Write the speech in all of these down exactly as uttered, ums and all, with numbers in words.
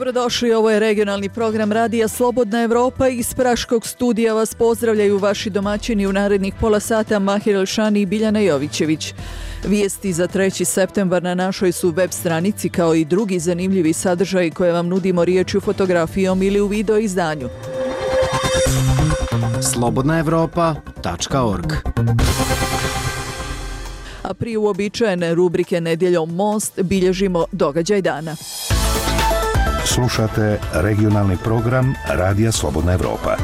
Dobrodošli, ovo je regionalni program Radija Slobodna Evropa. Iz Praškog studija vas pozdravljaju vaši domaćini u narednih pola sata Mahir Elšani i Biljana Jovićević. Vijesti za treći septembar na našoj su web stranici, kao i drugi zanimljivi sadržaji koje vam nudimo riječju, fotografijom ili u video izdanju. slobodna evropa tačka org. A prije uobičajene rubrike Nedjeljom Most bilježimo događaj dana. Slušate regionalni program Radija Slobodna Evropa.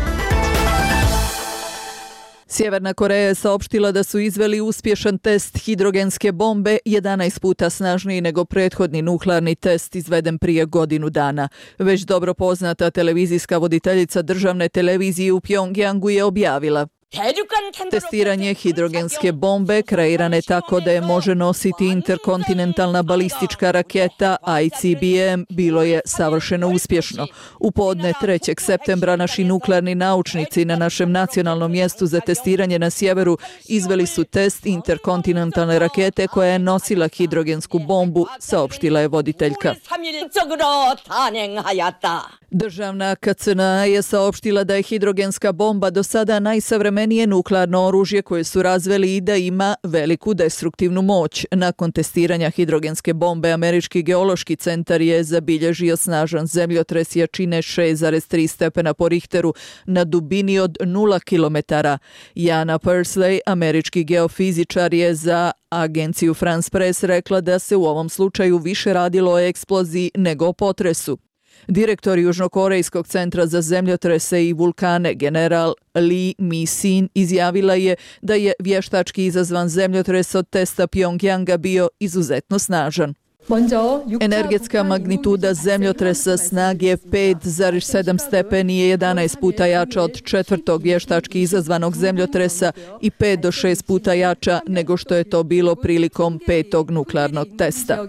Sjeverna Koreja je saopštila da su izveli uspješan test hidrogenske bombe, jedanaest puta snažniji nego prethodni nuklearni test izveden prije godinu dana. Već dobro poznata televizijska voditeljica državne televizije u Pjongjangu je objavila: testiranje hidrogenske bombe kreirane tako da je može nositi interkontinentalna balistička raketa I C B M bilo je savršeno uspješno. U podne trećeg septembra naši nuklearni naučnici na našem nacionalnom mjestu za testiranje na sjeveru izveli su test interkontinentalne rakete koja je nosila hidrogensku bombu, saopštila je voditeljka. Državna K C N A je saopštila da je hidrogenska bomba do sada najsavremenije nuklearno oružje koje su razveli i da ima veliku destruktivnu moć. Nakon testiranja hidrogenske bombe, Američki geološki centar je zabilježio snažan zemljotres jačine šest zarez tri stepena po Richteru na dubini od nula kilometara. Jana Pursley, američki geofizičar, je za agenciju France Press rekla da se u ovom slučaju više radilo o eksploziji nego o potresu. Direktor Južnokorejskog centra za zemljotrese i vulkane, general Lee Mi-sin, izjavila je da je vještački izazvan zemljotres od testa Pjongjanga bio izuzetno snažan. Energetska magnituda zemljotresa snage pet zarez sedam stepeni je jedanaest puta jača od četvrtog vještački izazvanog zemljotresa i pet do šest puta jača nego što je to bilo prilikom petog nuklearnog testa.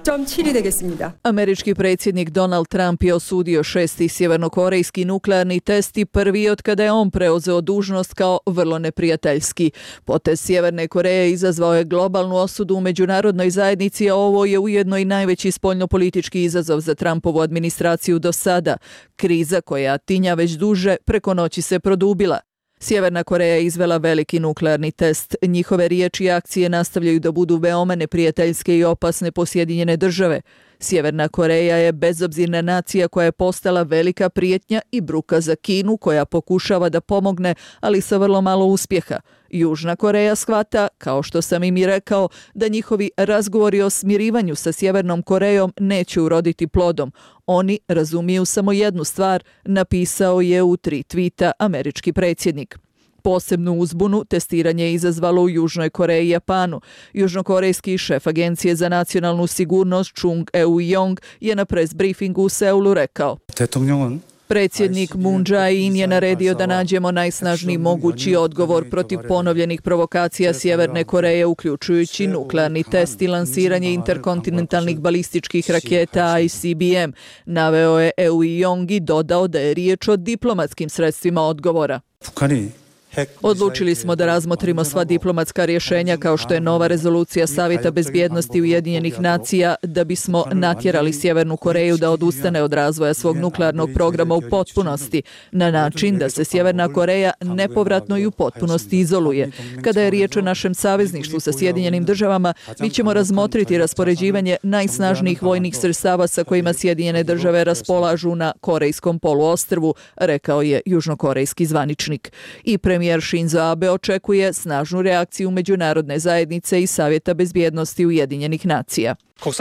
Američki predsjednik Donald Trump je osudio šesti sjevernokorejski nuklearni test i prvi od kada je on preuzeo dužnost kao vrlo neprijateljski. Potez Sjeverne Koreje izazvao je globalnu osudu u međunarodnoj zajednici, a ovo je ujedno i najveći spoljnopolitički izazov za Trumpovu administraciju do sada. Kriza koja tinja već duže preko noći se produbila. Sjeverna Koreja je izvela veliki nuklearni test. Njihove riječi i akcije nastavljaju da budu veoma neprijateljske i opasne po Sjedinjene države. Sjeverna Koreja je bezobzirna nacija koja je postala velika prijetnja i bruka za Kinu, koja pokušava da pomogne, ali sa vrlo malo uspjeha. Južna Koreja shvata, kao što sam im i rekao, da njihovi razgovori o smirivanju sa Sjevernom Korejom neće uroditi plodom. Oni razumiju samo jednu stvar, napisao je u tri tvita američki predsjednik. Posebnu uzbunu testiranje je izazvalo u Južnoj Koreji i Japanu. Južnokorejski šef Agencije za nacionalnu sigurnost Chung Eui-yong je na press briefingu u Seulu rekao: predsjednik Moon Jae-in je naredio da nađemo najsnažniji mogući odgovor protiv ponovljenih provokacija Sjeverne Koreje, uključujući nuklearni test i lansiranje interkontinentalnih balističkih raketa I C B M. Naveo je Eui-yong i dodao da je riječ o diplomatskim sredstvima odgovora. Odlučili smo da razmotrimo sva diplomatska rješenja, kao što je nova rezolucija Savjeta bezbjednosti Ujedinjenih nacija, da bismo natjerali Sjevernu Koreju da odustane od razvoja svog nuklearnog programa u potpunosti, na način da se Sjeverna Koreja nepovratno i u potpunosti izoluje. Kada je riječ o našem savezništvu sa Sjedinjenim državama, mi ćemo razmotriti raspoređivanje najsnažnijih vojnih sredstava sa kojima Sjedinjene države raspolažu na Korejskom poluostrvu, rekao je južnokorejski zvaničnik. I premijer Shinzo Abe očekuje snažnu reakciju međunarodne zajednice i Savjeta bezbjednosti Ujedinjenih nacija.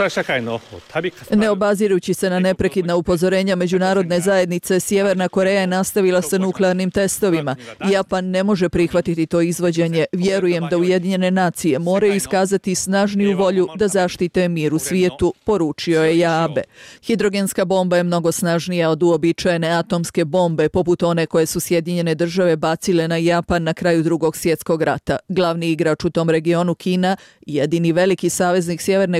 Ne obazirući se na neprekidna upozorenja međunarodne zajednice, Sjeverna Koreja je nastavila sa nuklearnim testovima. Japan ne može prihvatiti to izvođenje. Vjerujem da Ujedinjene nacije moraju iskazati snažniju volju da zaštite mir u svijetu, poručio je Abe. Hidrogenska bomba je mnogo snažnija od uobičajene atomske bombe, poput one koje su Sjedinjene države bacile na Japan na kraju Drugog svjetskog rata. Glavni igrač u tom regionu, Kina, jedini veliki saveznik Sjeverne Koreje,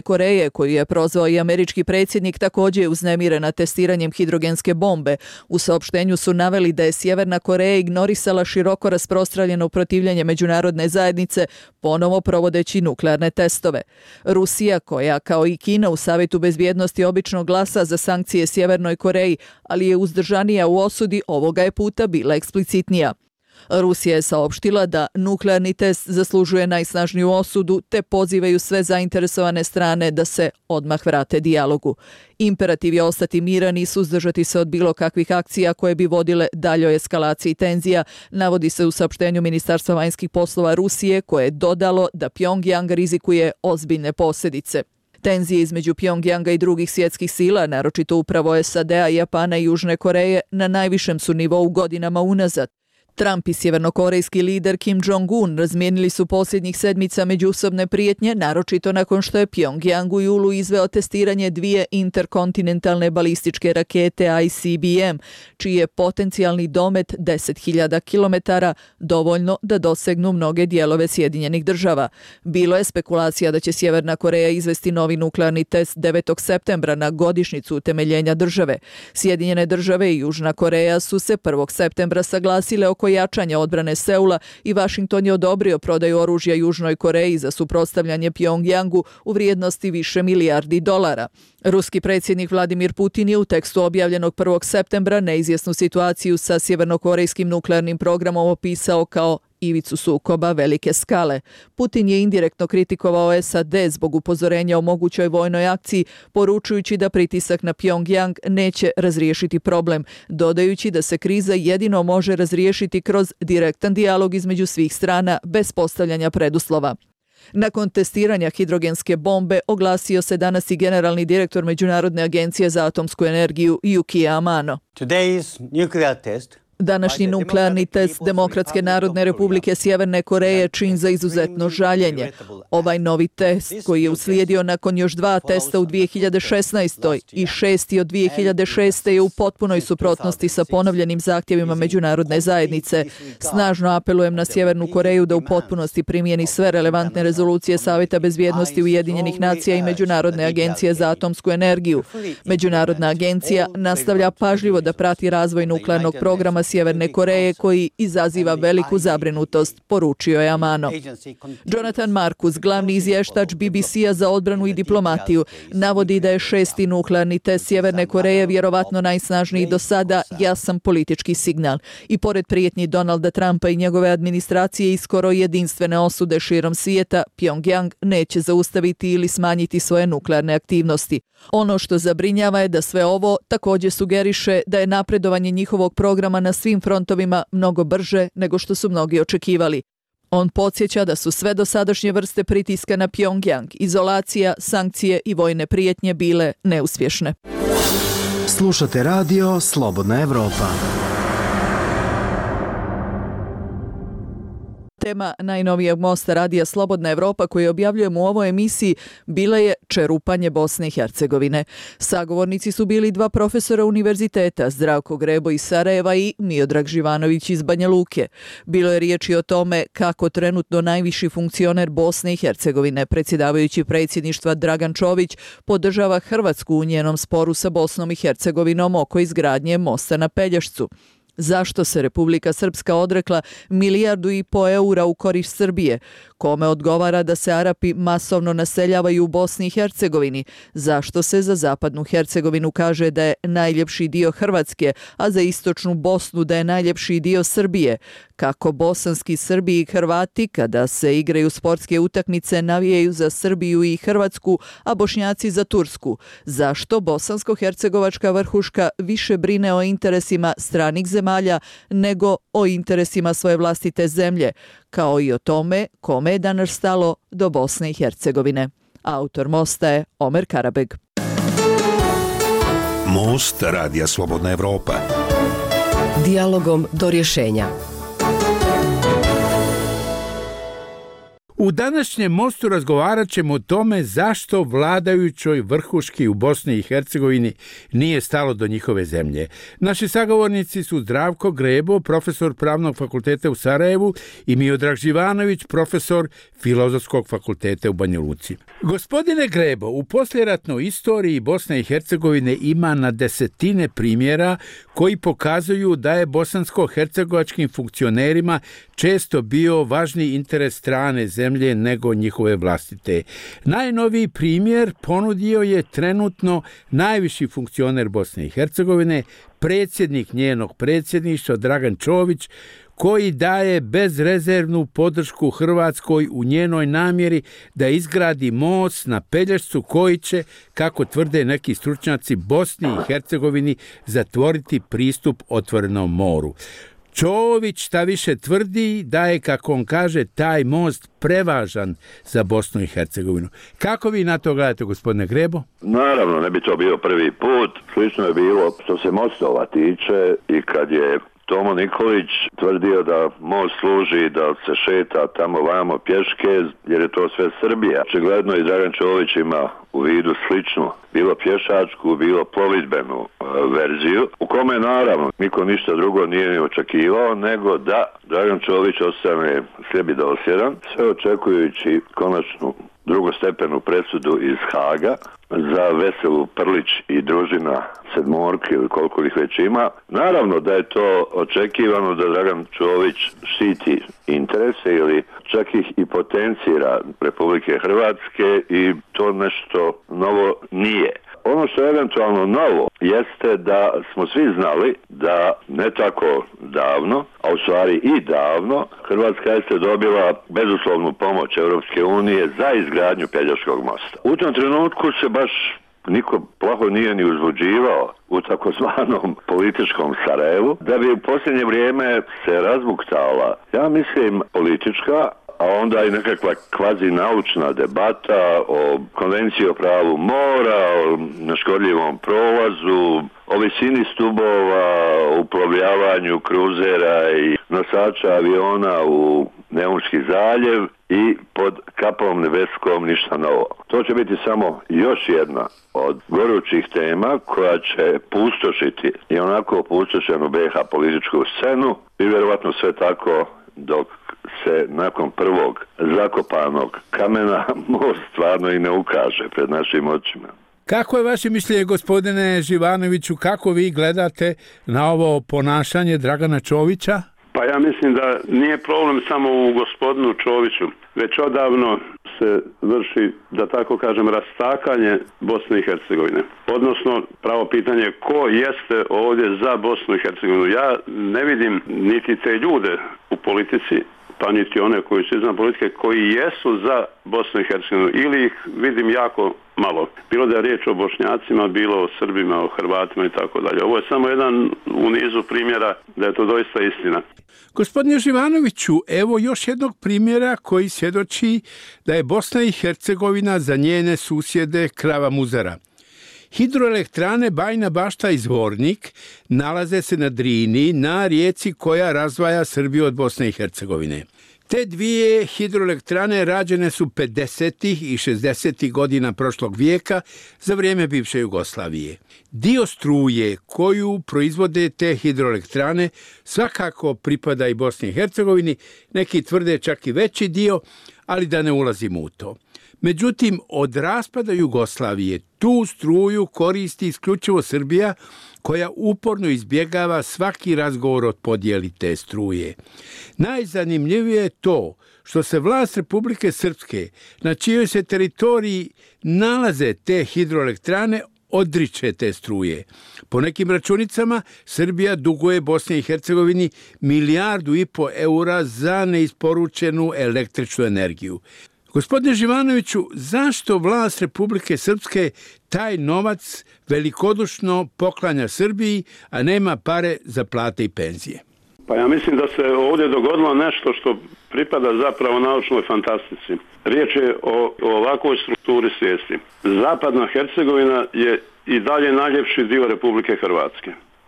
Koreje, koju je prozvao i američki predsjednik, također je uznemirena testiranjem hidrogenske bombe. U saopštenju su naveli da je Sjeverna Koreja ignorisala široko rasprostranjeno protivljenje međunarodne zajednice, ponovo provodeći nuklearne testove. Rusija, koja kao i Kina u Savjetu bezbjednosti obično glasa za sankcije Sjevernoj Koreji, ali je uzdržanija u osudi, ovoga je puta bila eksplicitnija. Rusija je saopštila da nuklearni test zaslužuje najsnažniju osudu, te pozivaju sve zainteresovane strane da se odmah vrate dijalogu. Imperativ je ostati miran i suzdržati se od bilo kakvih akcija koje bi vodile daljoj eskalaciji tenzija, navodi se u saopštenju Ministarstva vanjskih poslova Rusije, koje je dodalo da Pjongjang rizikuje ozbiljne posljedice. Tenzije između Pjongjanga i drugih svjetskih sila, naročito upravo S A D-a, Japana i Južne Koreje, na najvišem su nivou godinama unazad. Trump i sjevernokorejski lider Kim Jong-un razmijenili su posljednjih sedmica međusobne prijetnje, naročito nakon što je Pjongjang u julu izveo testiranje dvije interkontinentalne balističke rakete I C B M, čiji je potencijalni domet deset hiljada kilometara, dovoljno da dosegnu mnoge dijelove Sjedinjenih država. Bilo je spekulacija da će Sjeverna Koreja izvesti novi nuklearni test devetog septembra na godišnjicu utemeljenja države. Sjedinjene države i Južna Koreja su se prvog septembra saglasile oko jačanja odbrane Seula i Washington je odobrio prodaju oružja Južnoj Koreji za suprotstavljanje Pjongjangu u vrijednosti više milijardi dolara. Ruski predsjednik Vladimir Putin je u tekstu objavljenog prvog septembra neizvjesnu situaciju sa sjevernokorejskim nuklearnim programom opisao kao ivicu sukoba velike skale. Putin je indirektno kritikovao S A D zbog upozorenja o mogućoj vojnoj akciji, poručujući da pritisak na Pjongjang neće razriješiti problem, dodajući da se kriza jedino može razriješiti kroz direktan dijalog između svih strana bez postavljanja preduslova. Nakon testiranja hidrogenske bombe oglasio se danas i generalni direktor Međunarodne agencije za atomsku energiju Yukio Amano. Today's nuclear test Današnji nuklearni test Demokratske narodne republike Sjeverne Koreje čin za izuzetno žaljenje. Ovaj novi test, koji je uslijedio nakon još dva testa u dvije hiljade šesnaestoj i šesti od dvije hiljade šeste je u potpunoj suprotnosti sa ponovljenim zahtjevima međunarodne zajednice. Snažno apelujem na Sjevernu Koreju da u potpunosti primijeni sve relevantne rezolucije Savjeta bezbjednosti Ujedinjenih nacija i Međunarodne agencije za atomsku energiju. Međunarodna agencija nastavlja pažljivo da prati razvoj nuklearnog programa Sjeverne Koreje, koji izaziva veliku zabrinutost, poručio je Amano. Jonathan Marcus, glavni izvještač B B C-a za odbranu i diplomatiju, navodi da je šesti nuklearni test Sjeverne Koreje vjerovatno najsnažniji do sada jasan politički signal. I pored prijetnji Donalda Trumpa i njegove administracije i skoro jedinstvene osude širom svijeta, Pjongjang neće zaustaviti ili smanjiti svoje nuklearne aktivnosti. Ono što zabrinjava je da sve ovo također sugeriše da je napredovanje njihovog programa na svim frontovima mnogo brže nego što su mnogi očekivali. On podsjeća da su sve dosadašnje vrste pritiska na Pjongjang, izolacija, sankcije i vojne prijetnje bile neuspješne. Slušate radio Slobodna Evropa. Tema najnovijeg mosta radija Slobodna Evropa koju objavljujemo u ovoj emisiji bila je čerupanje Bosne i Hercegovine. Sagovornici su bili dva profesora univerziteta, Zdravko Grebo iz Sarajeva i Miodrag Živanović iz Banja Luke. Bilo je riječi o tome kako trenutno najviši funkcioner Bosne i Hercegovine, predsjedavajući predsjedništva Dragan Čović, podržava Hrvatsku u njenom sporu sa Bosnom i Hercegovinom oko izgradnje mosta na Pelješcu. Zašto se Republika Srpska odrekla milijardu i po eura u korist Srbije? Kome odgovara da se Arapi masovno naseljavaju u Bosni i Hercegovini? Zašto se za zapadnu Hercegovinu kaže da je najljepši dio Hrvatske, a za istočnu Bosnu da je najljepši dio Srbije? Kako bosanski Srbi i Hrvati, kada se igraju sportske utakmice, navijaju za Srbiju i Hrvatsku, a Bošnjaci za Tursku? Zašto bosansko-hercegovačka vrhuška više brine o interesima stranih zemalja nego o interesima svoje vlastite zemlje, kao i o tome kome je danas stalo do Bosne i Hercegovine? Autor mosta je Omer Karabeg. Most radija Slobodna Evropa. Dijalogom do rješenja. U današnjem mostu razgovarat ćemo o tome zašto vladajućoj vrhuški u Bosni i Hercegovini nije stalo do njihove zemlje. Naši sagovornici su Zdravko Grebo, profesor Pravnog fakulteta u Sarajevu, i Miodrag Živanović, profesor Filozofskog fakulteta u Banja Luci. Gospodine Grebo, u poslijeratnoj istoriji Bosne i Hercegovine ima na desetine primjera koji pokazuju da je bosansko-hercegovačkim funkcionerima često bio važniji interes strane zemlje nego njihove vlastite. Najnoviji primjer ponudio je trenutno najviši funkcioner Bosne i Hercegovine, predsjednik njenog predsjedništva Dragan Čović, koji daje bezrezervnu podršku Hrvatskoj u njenoj namjeri da izgradi most na Pelješcu koji će, kako tvrde neki stručnjaci, Bosni i Hercegovini zatvoriti pristup otvorenom moru. Čović šta više tvrdi da je, kako on kaže, taj most prevažan za Bosnu i Hercegovinu. Kako vi na to gledate, gospodine Grebo? Naravno, ne bi to bio prvi put. Slično je bilo što se mostova tiče i kad je Tomo Nikolić tvrdio da most služi da se šeta tamo vamo pješke, jer je to sve Srbija. Očigledno i Dragan Čović ima u vidu sličnu, bilo pješačku, bilo plovidbenu e, verziju, u kome naravno niko ništa drugo nije ni očekivao nego da Dragan Čović ostane slijepi dosljedan, sve očekujući konačnu drugostepenu presudu iz Haga za Veselu Prlić i družina sedmorke ili koliko ih već ima. Naravno da je to očekivano da Dragan Čović štiti interese ili čak ih i potencira Republike Hrvatske i to nešto novo nije. Ono što je eventualno novo jeste da smo svi znali da ne tako davno, a u stvari i davno, Hrvatska jeste dobila bezuslovnu pomoć Europske unije za izgradnju Pelješkog mosta. U tom trenutku se baš niko plaho nije ni uzbuđivao u takozvanom političkom Sarajevu, da bi u posljednje vrijeme se razbuktala, ja mislim, politička, a onda i nekakva kvazi naučna debata o konvenciji o pravu mora, o neškodljivom prolazu, o visini stubova, o uplovljavanju kruzera i nosača aviona u Neumski zaljev i pod kapom nebeskom ništa novo. To će biti samo još jedna od gorućih tema koja će pustošiti i onako pustošenu B iH političku scenu i vjerovatno sve tako dok se nakon prvog zakopanog kamena most stvarno i ne ukaže pred našim očima. Kako je vaše mišljenje, gospodine Živanoviću, kako vi gledate na ovo ponašanje Dragana Čovića? Pa ja mislim da nije problem samo u gospodinu Čoviću, već odavno se vrši, da tako kažem, rastakanje Bosne i Hercegovine. Odnosno, pravo pitanje ko jeste ovdje za Bosnu i Hercegovinu. Ja ne vidim niti te ljude u politici, pa niti one koji su izvan politike, koji jesu za Bosnu i Hercegovinu, ili ih vidim jako malo. Bilo da je riječ o Bošnjacima, bilo o Srbima, o Hrvatima i tako dalje. Ovo je samo jedan u nizu primjera da je to doista istina. Gospodine Živanoviću, evo još jednog primjera koji svjedoči da je Bosna i Hercegovina za njene susjede krava muzara. Hidroelektrane Bajina Bašta i Zvornik nalaze se na Drini, na rijeci koja razdvaja Srbiju od Bosne i Hercegovine. Te dvije hidroelektrane rađene su pedesetih i šezdesetih godina prošlog vijeka za vrijeme bivše Jugoslavije. Dio struje koju proizvode te hidroelektrane svakako pripada i Bosni i Hercegovini, neki tvrde čak i veći dio, ali da ne ulazimo u to. Međutim, od raspada Jugoslavije tu struju koristi isključivo Srbija, koja uporno izbjegava svaki razgovor o podjeli te struje. Najzanimljivije je to što se vlast Republike Srpske, na čijoj se teritoriji nalaze te hidroelektrane, odriče te struje. Po nekim računicama, Srbija duguje Bosni i Hercegovini milijardu i po eura za neisporučenu električnu energiju. Gospodine Živanoviću, zašto vlast Republike Srpske taj novac velikodušno poklanja Srbiji, a nema pare za plate i penzije? Pa ja mislim da se ovdje dogodilo nešto što pripada zapravo naučnoj fantastici. Riječ je o, o ovakvoj strukturi svijesti. Zapadna Hercegovina je i dalje najljepši dio Republike Hrvatske. A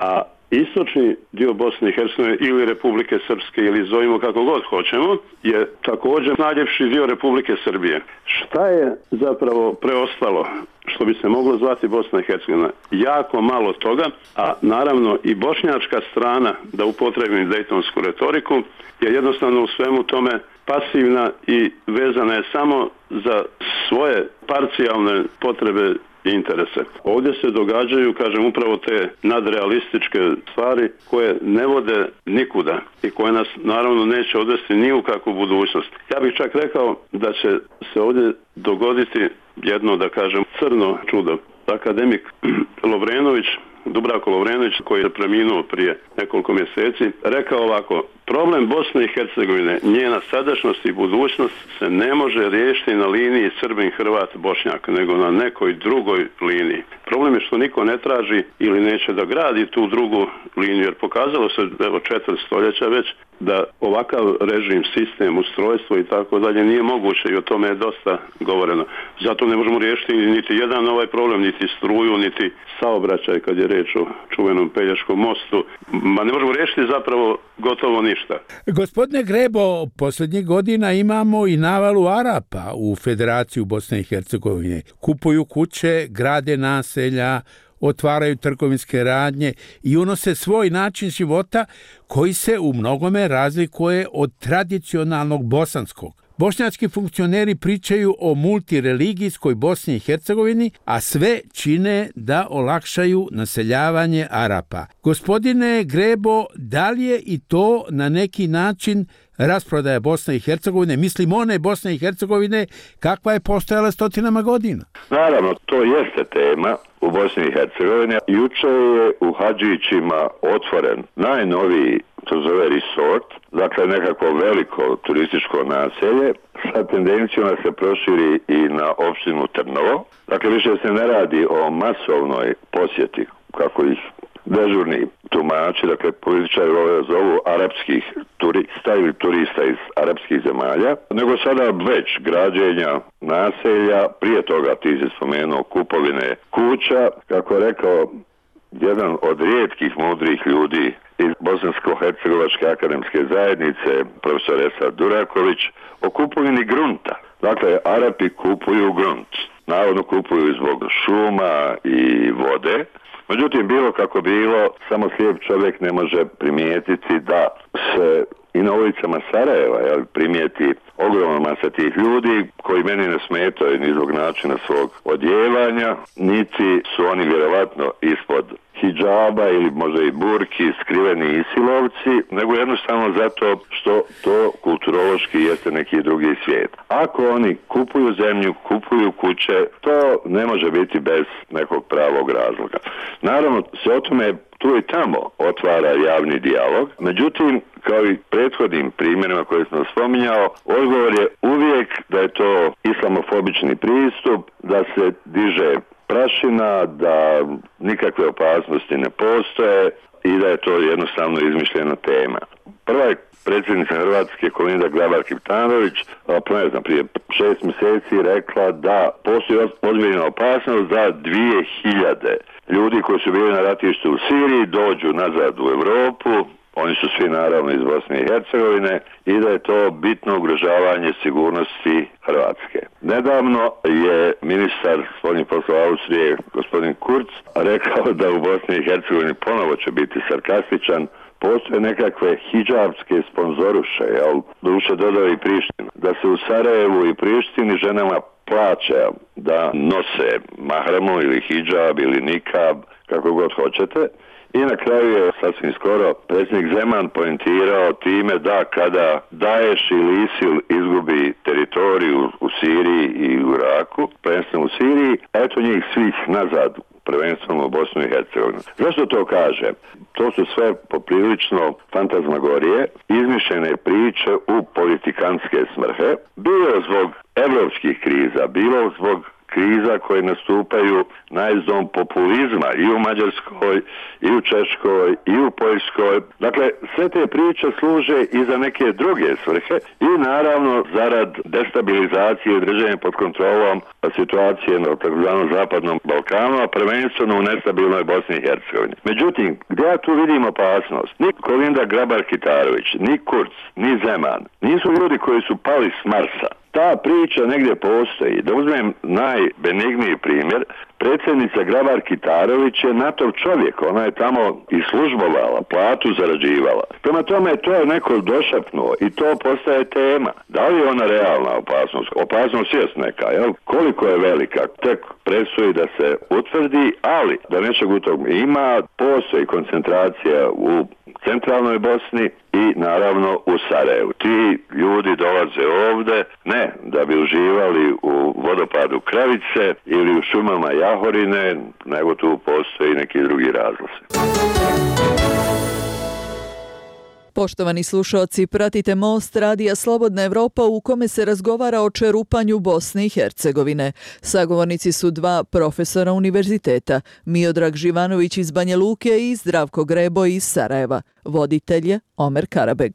istočni dio Bosne i Hercegovine ili Republike Srpske ili zovimo kako god hoćemo je također najljepši dio Republike Srbije. Šta je zapravo preostalo što bi se moglo zvati Bosna i Hercegovina? Jako malo toga, a naravno i bošnjačka strana, da upotrebim dejtonsku retoriku, je jednostavno u svemu tome pasivna i vezana je samo za svoje parcijalne potrebe i interese. Ovdje se događaju, kažem, upravo te nadrealističke stvari koje ne vode nikuda i koje nas naravno neće odvesti ni u kakvu budućnost. Ja bih čak rekao da će se ovdje dogoditi jedno, da kažem, crno čudo. Akademik Lovrenović, Dubravko Lovrenović, koji je preminuo prije nekoliko mjeseci, rekao ovako: problem Bosne i Hercegovine, njena sadašnjost i budućnost se ne može riješiti na liniji Srbin, Hrvat, Bošnjak, nego na nekoj drugoj liniji. Problem je što niko ne traži ili neće da gradi tu drugu liniju, jer pokazalo se, evo, četiri stoljeća već, da ovakav režim, sistem, ustrojstvo i tako dalje nije moguće i o tome je dosta govoreno. Zato ne možemo riješiti niti jedan ovaj problem, niti struju, niti saobraćaj kad je reč o čuvenom Pelješkom mostu. Ma ne možemo riješiti zapravo gotovo ništa. Gospodine Grebo, posljednjih godina imamo i navalu Arapa u Federaciju Bosne i Hercegovine. Kupuju kuće, grade naselja, otvaraju trgovinske radnje i unose svoj način života koji se u mnogome razlikuje od tradicionalnog bosanskog. Bošnjački funkcioneri pričaju o multireligijskoj Bosni i Hercegovini, a sve čine da olakšaju naseljavanje Arapa. Gospodine Grebo, da li je i to na neki način rasprodaja Bosne i Hercegovine, mislim one Bosne i Hercegovine kakva je postojala stotinama godina? Naravno, to jeste tema u Bosni i Hercegovini. Juče je u Hadžićima otvoren najnoviji, to zove resort, dakle nekako veliko turističko naselje sa tendencijom da se proširi i na opštinu Trnovo. Dakle, više se ne radi o masovnoj posjeti, kako ih dežurni tumači, dakle političari ove zovu arapskih turista ili turista iz arapskih zemalja, nego sada već građenja naselja, prije toga ti si spomenuo kupovine kuća, kako je rekao jedan od rijetkih mudrih ljudi iz Bosansko-hercegovačke akademske zajednice, profesor Esad Duraković, o kupovini grunta. Dakle, Arapi kupuju grunt. Navodno kupuju zbog šuma i vode. Međutim, bilo kako bilo, samo slijep čovjek ne može primijetiti da se i na ulicama Sarajeva jel, primijeti ogromna masa tih ljudi koji meni ne smetaju ni zbog načina svog odjevanja, niti su oni vjerovatno ispod hidžaba ili možda i burki skriveni isilovci, nego jednostavno zato što to kulturološki jeste neki drugi svijet. Ako oni kupuju zemlju, kupuju kuće, to ne može biti bez nekog pravog razloga. Naravno, se o tome tu i tamo otvara javni dijalog, međutim, kao i prethodnim primjerima koje sam spominjao, odgovor je uvijek da je to islamofobični pristup, da se diže prašina, da nikakve opasnosti ne postoje i da je to jednostavno izmišljena tema. Prva je predsjednica Hrvatske Kolinda Grabar-Kitarović, ne znam, prije šest mjeseci rekla da postoji ozbiljna opasnost da dvije hiljade ljudi koji su bili na ratištu u Siriji dođu nazad u Europu. Oni su svi naravno iz Bosne i Hercegovine i da je to bitno ugrožavanje sigurnosti Hrvatske. Nedavno je ministar spoljnih poslova Austrije, gospodin Kurz, rekao da u Bosni i Hercegovini ponovo će biti sarkastičan. Postoje nekakve hidžabske sponzoruše, jel? Duše dodao i Priština. Da se u Sarajevu i Prištini ženama plaća da nose mahremu ili hidžab ili nikab, kako god hoćete. I na kraju je sasvim skoro predsjednik Zeman poentirao time da kada Daesh ili ISIL izgubi teritoriju u Siriji i u Iraku, prvenstveno u Siriji, eto njih svih nazad, prvenstveno u Bosnu i Hercegovinu. Zašto to kaže? To su sve poprilično fantazmagorije, izmišljene priče u politikantske svrhe, bilo zbog evropskih kriza, bilo zbog kriza koje nastupaju najezdom populizma i u Mađarskoj, i u Češkoj, i u Poljskoj. Dakle, sve te priče služe i za neke druge svrhe i naravno zarad destabilizacije i držanja pod kontrolom situacije na takozvanom zapadnom Balkanu, a prvenstveno u nestabilnoj Bosni i Hercegovini. Međutim, gdje ja tu vidim opasnost? Ni Kolinda Grabar-Kitarović, ni Kurz, ni Zeman nisu ljudi koji su pali s Marsa. Ta priča negdje postoji. Da uzmem najbenigniji primjer, predsjednica Grabar-Kitarović je NATO čovjek, ona je tamo i službovala, platu zarađivala. Prema tome to je neko došapnuo i to postaje tema. Da li je ona realna opasnost? Opasnost jest neka, jel? Koliko je velika? Tek predstoji da se utvrdi, ali da nečeg u tom ima, postoji koncentracija u centralnoj Bosni i naravno u Sarajevu. Ti ljudi dolaze ovdje ne da bi uživali u vodopadu Kravice ili u šumama Jahorine, nego tu postoji neki drugi razlozi. Poštovani slušalci, pratite Most radija Slobodna Evropa u kome se razgovara o čerupanju Bosne i Hercegovine. Sagovornici su dva profesora univerziteta, Miodrag Živanović iz Banja Luke i Zdravko Grebo iz Sarajeva. Voditelj je Omer Karabeg.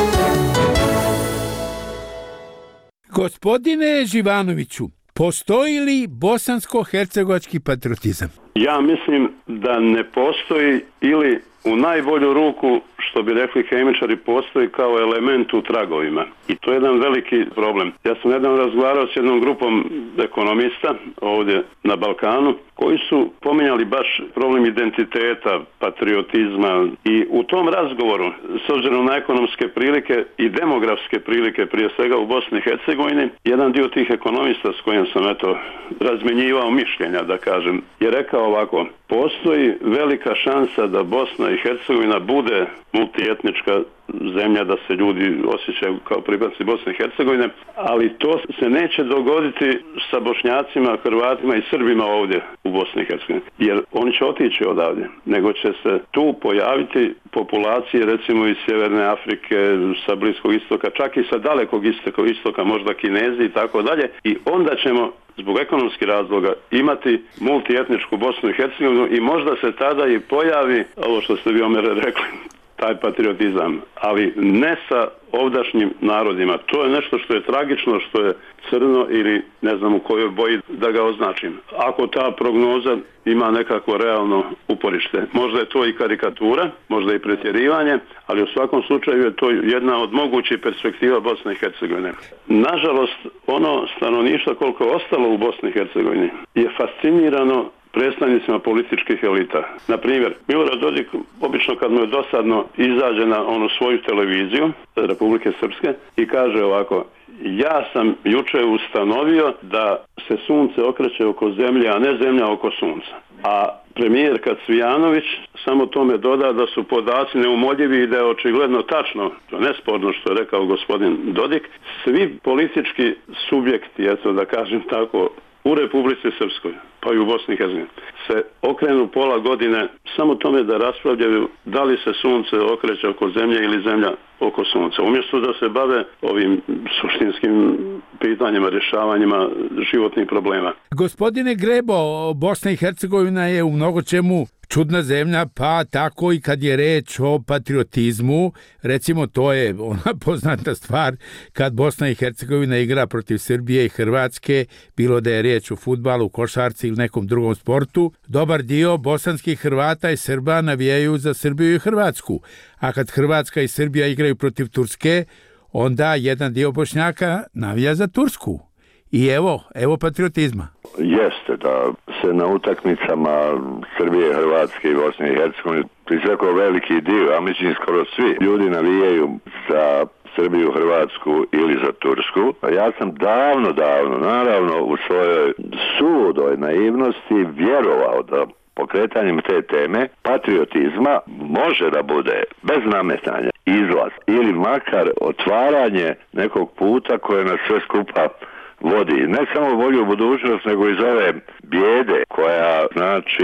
Gospodine Živanoviću, postoji li bosansko-hercegovački patriotizam? Ja mislim da ne postoji ili u najbolju ruku, što bi rekli hemičari, postoji kao element u tragovima. I to je jedan veliki problem. Ja sam nedavno razgovarao s jednom grupom ekonomista ovdje na Balkanu, koji su pominjali baš problem identiteta, patriotizma i u tom razgovoru, s obzirom na ekonomske prilike i demografske prilike, prije svega u Bosni i Hercegovini, jedan dio tih ekonomista s kojim sam eto razmenjivao mišljenja, da kažem, je rekao ovako: postoji velika šansa da Bosna i Hercegovina bude multietnička zemlja, da se ljudi osjećaju kao pripadnici Bosne i Hercegovine, ali to se neće dogoditi sa Bošnjacima, Hrvatima i Srbima ovdje u Bosni i Hercegovini, jer oni će otići odavdje, nego će se tu pojaviti populacije recimo iz Sjeverne Afrike, sa Bliskog istoka, čak i sa dalekog istoka, istoka možda Kinezi i tako dalje, i onda ćemo zbog ekonomskih razloga imati multietničku Bosnu i Hercegovinu i možda se tada i pojavi ovo što ste vi, Omer, rekli, taj patriotizam, ali ne sa ovdašnjim narodima. To je nešto što je tragično, što je crno ili ne znam u kojoj boji da ga označim. Ako ta prognoza ima nekako realno uporište. Možda je to i karikatura, možda i pretjerivanje, ali u svakom slučaju je to jedna od mogućih perspektiva Bosne i Hercegovine. Nažalost, ono stanovništvo koliko je ostalo u Bosni i Hercegovini je fascinirano predstavnicima političkih elita. Na primjer, Milorad Dodik obično kad mu je dosadno izađe na onu svoju televiziju Republike Srpske i kaže ovako: ja sam juče ustanovio da se sunce okreće oko zemlje, a ne zemlja oko sunca. A premijer Kacvijanović samo tome doda da su podaci neumoljivi i da je očigledno tačno, to nesporno što je rekao gospodin Dodik, svi politički subjekti, eto da kažem tako, u Republici Srpskoj, pa i u Bosni i Hercegovini, se okrenu pola godine samo tome da raspravljaju da li se sunce okreće oko zemlje ili zemlja oko sunca, umjesto da se bave ovim suštinskim pitanjima, rješavanjima životnih problema. Gospodine Grebo, Bosna i Hercegovina je u mnogo čemu čudna zemlja, pa tako i kad je reč o patriotizmu, recimo to je ona poznata stvar kad Bosna i Hercegovina igra protiv Srbije i Hrvatske, bilo da je riječ o fudbalu, košarci ili nekom drugom sportu, dobar dio bosanskih Hrvata i Srba navijaju za Srbiju i Hrvatsku, a kad Hrvatska i Srbija igraju protiv Turske, onda jedan dio Bošnjaka navija za Tursku. I evo, evo patriotizma. Jeste da se na utakmicama Srbije, Hrvatske i Bosne i Hercegovine prisvekao veliki dio, a mislim skoro svi ljudi navijaju za Srbiju, Hrvatsku ili za Tursku. Ja sam davno, davno, naravno u svojoj suludoj naivnosti vjerovao da pokretanjem te teme patriotizma može da bude bez nametanja izlaz ili makar otvaranje nekog puta koje nas sve skupa vodi ne samo volju u budućnost, nego iz ove bijede koja znači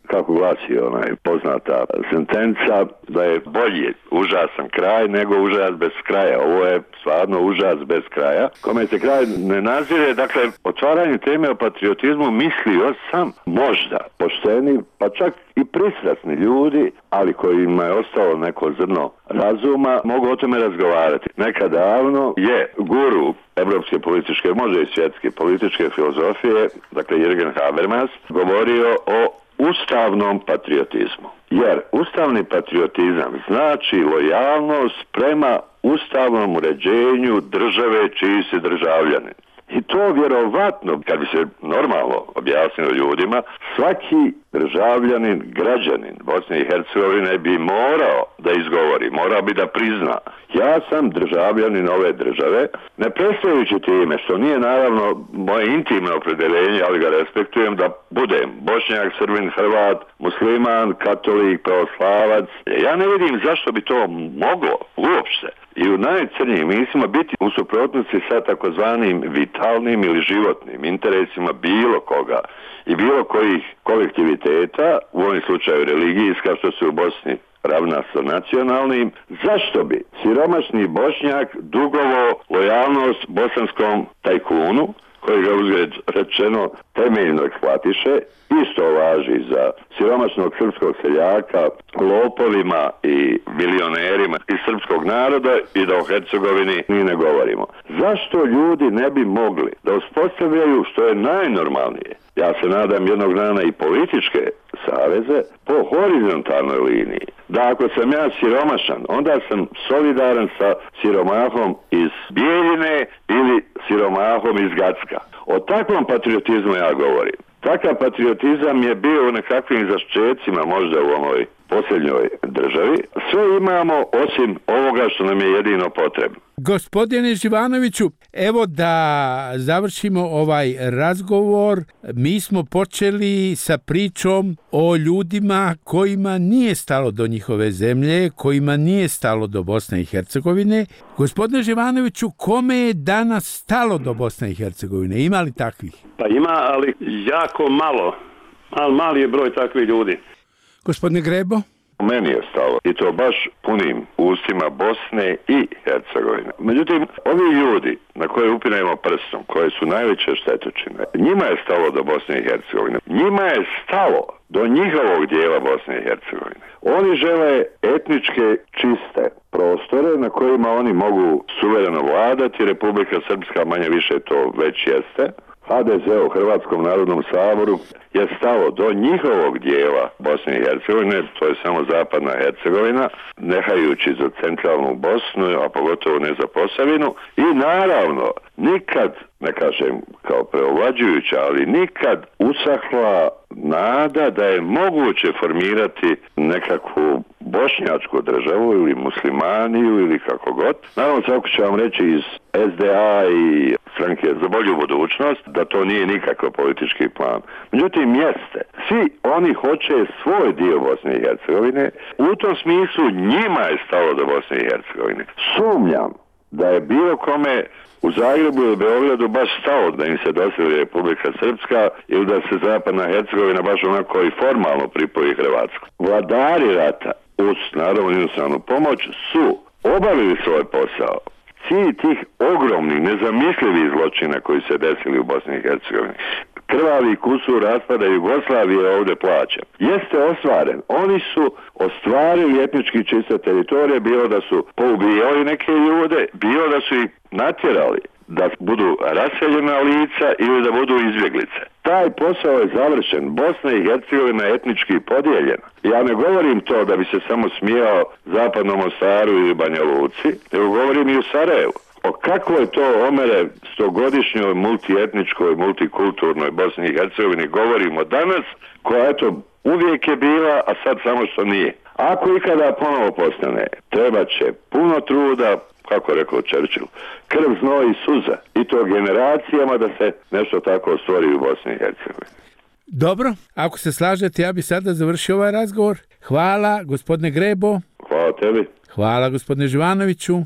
kako glasi onaj poznata sentenca, da je bolji užasan kraj nego užas bez kraja. Ovo je stvarno užas bez kraja, kome se kraj ne nazire. Dakle, otvaranje teme o patriotizmu mislio sam možda pošteni, pa čak i pristrasni ljudi, ali kojima je ostalo neko zrno razuma, mogu o tome razgovarati. Nekad davno je guru evropske političke, možda i svjetske političke filozofije, dakle Jürgen Habermas, govorio o ustavnom patriotizmu. Jer ustavni patriotizam znači lojalnost prema ustavnom uređenju države čiji se državljani. I to vjerovatno, kad bi se normalno objasnilo ljudima, svaki državljanin, građanin Bosne i Hercegovine bi morao da izgovori, morao bi da prizna: ja sam državljanin ove države, ne predstavljajući time, što nije naravno moje intimno opredeljenje, ali ga respektujem, da budem Bošnjak, Srbin, Hrvat, musliman, katolik, pravoslavac. Ja ne vidim zašto bi to moglo uopšte i u najcrnijim mislima biti u suprotnosti sa takozvanim vitalnim ili životnim interesima bilo koga i bilo kojih kolektiviteta, u ovom slučaju religijska, što se u Bosni ravna sa nacionalnim. Zašto bi siromašni Bošnjak dugovao lojalnost bosanskom tajkunu, koji ga uzgled rečeno temeljno eksploatiše? Isto važi za siromašnog srpskog seljaka, lopovima i milionerima iz srpskog naroda, i da o Hercegovini ni ne govorimo. Zašto ljudi ne bi mogli da uspostavljaju, što je najnormalnije, ja se nadam jednog dana i političke saveze, po horizontalnoj liniji? Da ako sam ja siromašan, onda sam solidaran sa siromahom iz Bijeljine ili siromahom iz Gacka. O takvom patriotizmu ja govorim. Takav patriotizam je bio u nekakvim začecima možda u ovoj posljednjoj državi. Sve imamo osim ovoga što nam je jedino potrebno. Gospodine Živanoviću, evo da završimo ovaj razgovor. Mi smo počeli sa pričom o ljudima kojima nije stalo do njihove zemlje, kojima nije stalo do Bosne i Hercegovine. Gospodine Živanoviću, kome je danas stalo do Bosne i Hercegovine? Ima li takvih? Pa ima, ali jako malo. Ali mali je broj takvih ljudi. Gospodine Grebo? Meni je stalo, i to baš punim ustima, Bosne i Hercegovine. Međutim, ovi ljudi na koje upiremo prstom, koje su najveće štetočine, njima je stalo do Bosne i Hercegovine. Njima je stalo do njihovog dijela Bosne i Hercegovine. Oni žele etničke čiste prostore na kojima oni mogu suvereno vladati. Republika Srpska manje više to već jeste. ha de ze u Hrvatskom narodnom saboru je stalo do njihovog dijela Bosne i Hercegovine, to je samo zapadna Hercegovina, nehajući za centralnu Bosnu, a pogotovo ne za Posavinu. I naravno, nikad, ne kažem kao preovlađujuća, ali nikad usahla nada da je moguće formirati nekakvu bošnjačku državu ili muslimaniju ili kako god. Naravno, svako ću vam reći iz es de a i Stranke za bolju budućnost da to nije nikakav politički plan. Međutim, jeste. Svi oni hoće svoj dio Bosne i Hercegovine. U tom smislu njima je stalo do Bosne i Hercegovine. Sumnjam da je bilo kome u Zagrebu ili Beogradu baš stalo da im se doseli Republika Srpska ili da se zapadna Hercegovina baš onako i formalno pripoji Hrvatsku. Vladari rata, uz naravno inostranu pomoć, su obavili svoj posao. Cilj tih ogromnih, nezamislivih zločina koji se desili u Bosni i Hercegovini, krvavi kusur raspada Jugoslavije ovdje plaćen, jeste ostvaren. Oni su ostvarili etnički čiste teritorije, bilo da su poubijali neke ljude, bilo da su ih natjerali da budu raseljena lica ili da budu izbjeglice. Taj posao je završen. Bosna i Hercegovina je etnički podijeljena. Ja ne govorim to da bi se samo smijao zapadnom Mostaru ili Banja Luci, nego govorim i u Sarajevu. O kakvoj to, Omere, stogodišnjoj multietničkoj, multikulturnoj Bosni i Hercegovini govorimo danas, koja eto uvijek je bila, a sad samo što nije. Ako ikada ponovo postane, treba će puno truda, kako je rekao Churchill, krv, znoj i suza, i to generacijama da se nešto tako stvori u Bosni i Hercegovini. Dobro, ako se slažete, ja bi sada završio ovaj razgovor. Hvala, gospodine Grebo. Hvala tebi. Hvala, gospodine Živanoviću.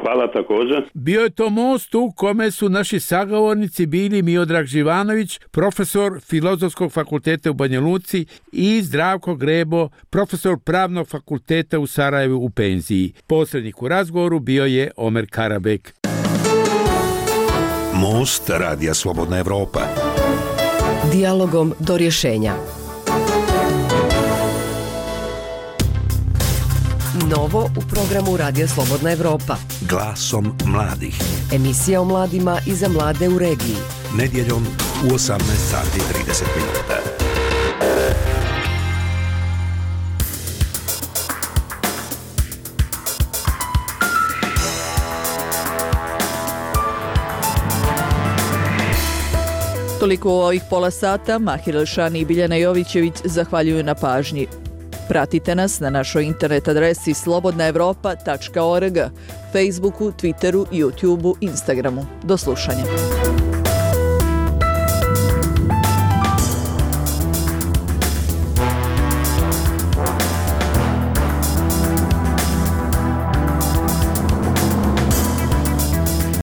Hvala također. Bio je to most u kome su naši sagovornici bili Miodrag Živanović, profesor Filozofskog fakulteta u Banja Luci i Zdravko Grebo, profesor Pravnog fakulteta u Sarajevu u penziji. Posrednik u razgovoru bio je Omer Karabek. Most Radija Slobodna Evropa. Dijalogom do rješenja. Novo u programu Radija Slobodna Evropa. Glasom mladih. Emisija o mladima i za mlade u regiji. Nedjeljom u osamnaest sati i trideset minuta. Toliko u ovih pola sata. Mahir Elšani i Biljana Jovićević zahvaljuju na pažnji. Pratite nas na našoj internet adresi slobodna evropa tačka org, Facebooku, Twitteru, YouTubeu, Instagramu. Do slušanja.